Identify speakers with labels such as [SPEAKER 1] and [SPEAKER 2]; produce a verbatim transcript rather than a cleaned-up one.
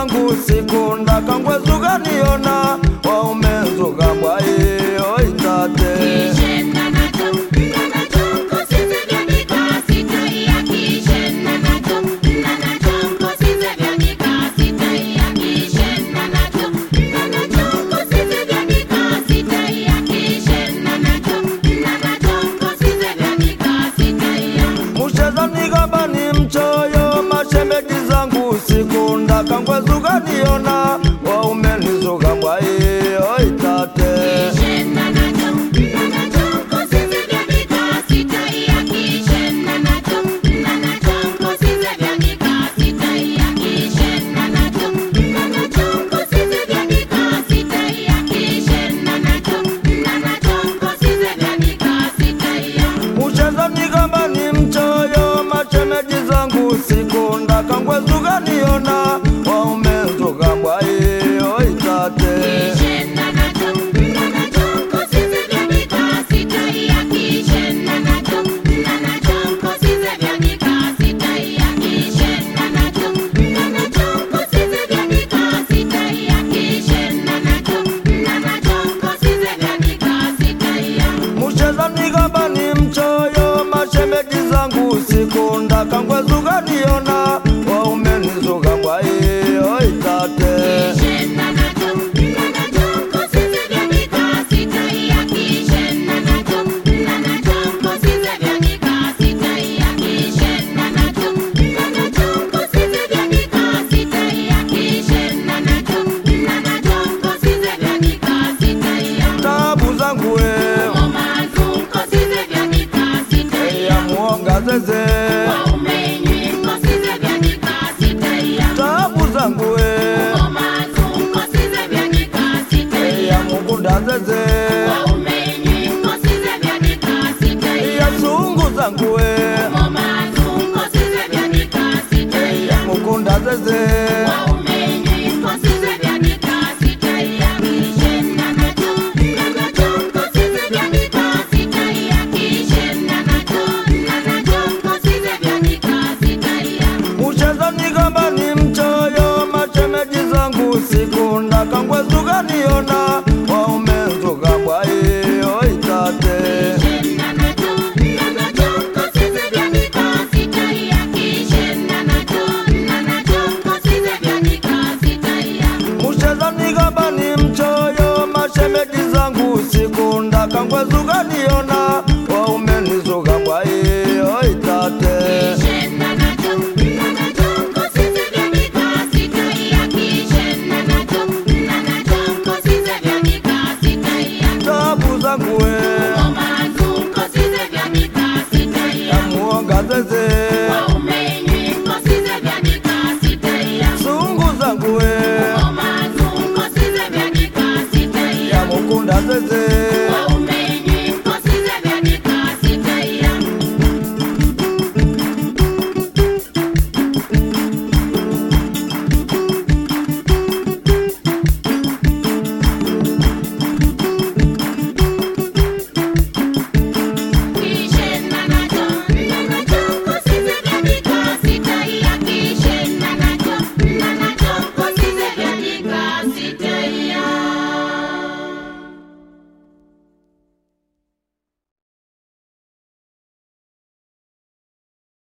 [SPEAKER 1] zangu siku ndakangwezuka niona waumenzuka bwaye oitate siku ndakangwezuka niona waumenizuka bwaye oitate mucheza nikamba ni mchoyo mashemeji zangu siku ndakangwezuka niona waumenzuka bwaye oitate mucheza nikamba ni mchoyo mashemeji zangu siku ndakangwezuka niona waumenizuka bwaye oitate tabu zangu we eya muonga zeze tabu zangu we eya mukunda zeze eya sungu zangu we eya mukunda zeze siku ndakangwezuka niona waumenzuka bwaye oitate mucheza nikamba ni mchoyo mashemeji zangu siku ndakangwezuka niona